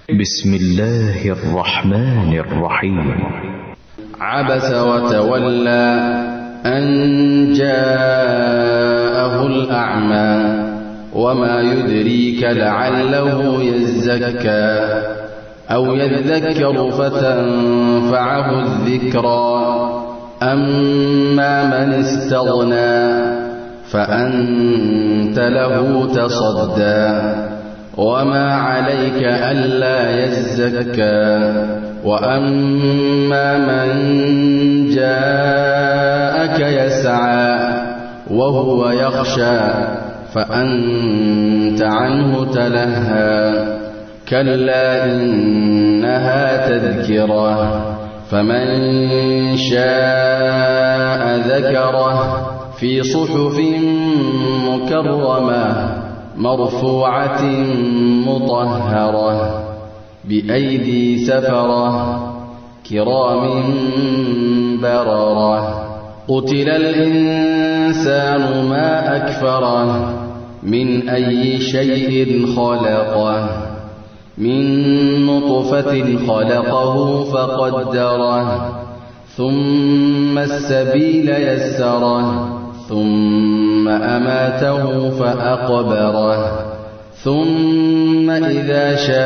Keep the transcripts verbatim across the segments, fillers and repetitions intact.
بسم الله الرحمن الرحيم. عبس وتولى أن جاءه الأعمى وما يدريك لعله يزكى أو يذكر فتنفعه الذكرى أما من استغنى فأنت له تصدى وما عليك ألا يزكى وأما من جاءك يسعى وهو يخشى فأنت عنه تلهى كلا إنها تذكرة فمن شاء ذكره في صحف مكرمة مرفوعة مطهرة بأيدي سفرة كرام بررة قتل الإنسان ما أكفره من أي شيء خلقه من نطفة خلقه فقدره ثم السبيل يسره ثم أماته فأقبره ثم إذا شاء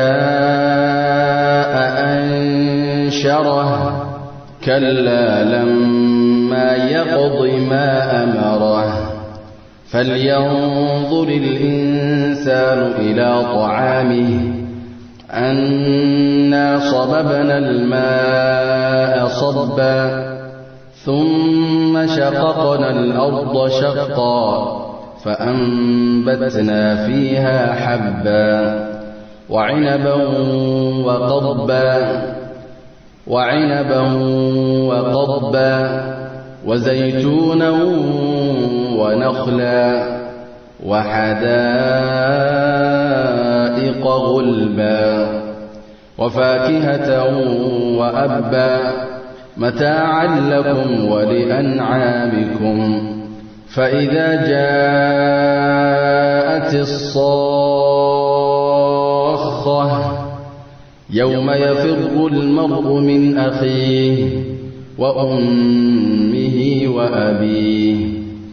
أنشره كلا لما يقض ما أمره فلينظر الإنسان إلى طعامه أنا صببنا الماء صبا ثم شققنا الأرض شقا فأنبتنا فيها حبا وعنبا وقضبا وعنبا وقضبا وزيتونا ونخلا وحدائق غلبا وفاكهة وأبا متاعا لكم ولأنعامكم فإذا جاءت الصاخة يوم يفر المرء من أخيه وأمه وأبيه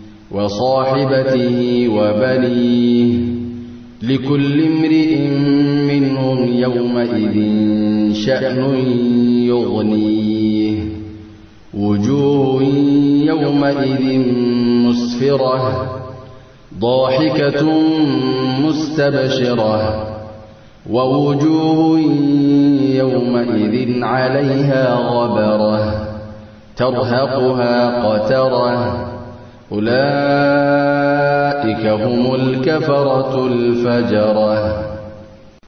وصاحبته وبنيه لكل امرئ منهم يومئذ شأن يغنيه وجوه يومئذ مسفرة ضاحكة مستبشرة ووجوه يومئذ عليها غبرة ترهقها قترة أولئك هم الكفرة الفجرة.